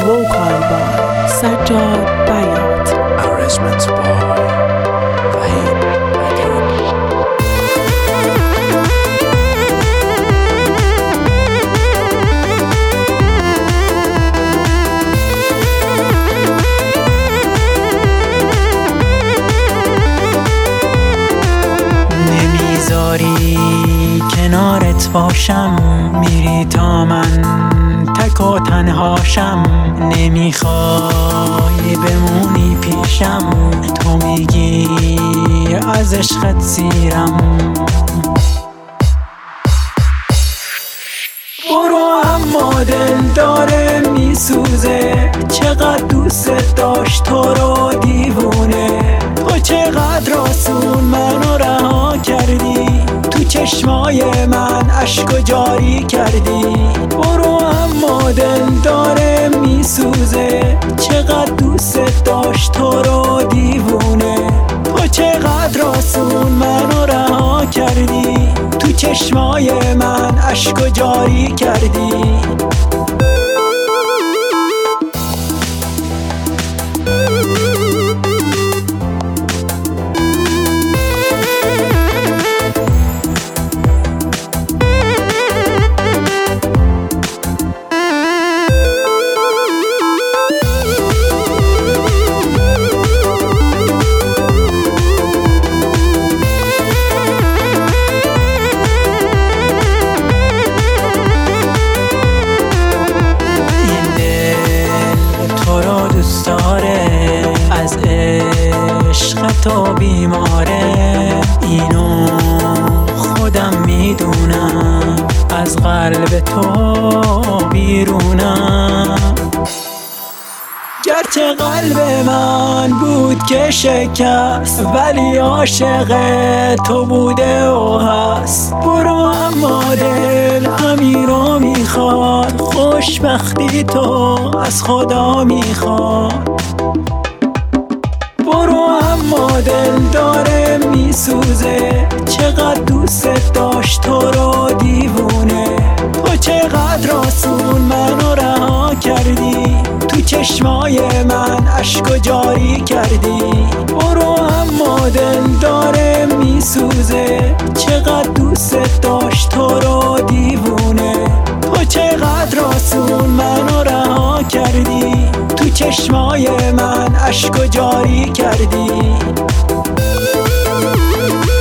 vocal by Sajjad Bayat. Arrangements by Fahim Adib. نمیذاری کنارت باشم، میری تا من تک و تنهاشم. نمیخوای بمونی پیشم، تو میگی از عشقت سیرم. برو اما دل داره میسوزه، چقدر دوست داشت تو رو دیوونه. تو چقدر آسون منو رها کردی، تو چشمای من اشکو جاری کردی. برو اما دل داره میسوزه، چقدر دوست داشت تو رو دیوونه. تو چقدر آسون منو رها کردی، تو چشمای من اشکو جاری کردی. از عشق تو بیماره، اینو خودم میدونم، از قلب تو بیرونم. گرچه قلب من بود که شکست، ولی عاشق تو بوده و هست. برو اما دل همین رو میخواد، خوشبختی تو از خدا میخواد. برو اما دل داره میسوزه، چقدر دوست داشت تو رو دیوونه. تو چقدر آسون منو رها کردی، تو چشمای من اشکو جاری کردی. برو اما دل داره میسوزه، چقدر دوست داشت تو رو دیوونه. تو چقدر آسون منو رها کردی، تو چشمای من اشکو جاری کردی.